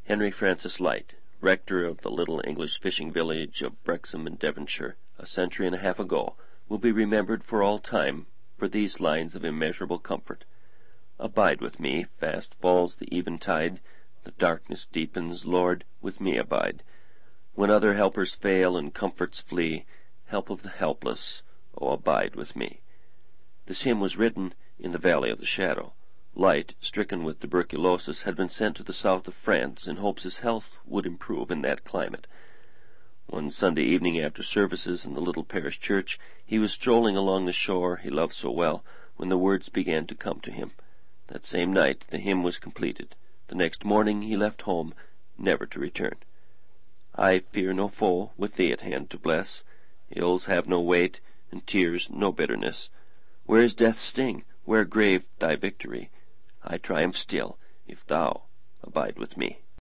Henry Francis Lyte, rector of the little English fishing village of Brexham in Devonshire, a century and a half ago, will be remembered for all time for these lines of immeasurable comfort. Abide with me, fast falls the eventide, the darkness deepens, Lord, with me abide. When other helpers fail and comforts flee, help of the helpless, oh, abide with me. This hymn was written in the Valley of the Shadow. Lyte, stricken with tuberculosis, had been sent to the south of France in hopes his health would improve in that climate. One Sunday evening after services in the little parish church, he was strolling along the shore he loved so well, when the words began to come to him. That same night the hymn was completed. The next morning he left home, never to return. I fear no foe, with thee at hand to bless. Ills have no weight, and tears no bitterness. Where is death's sting? Where, grave, thy victory? I triumph still, if thou abide with me.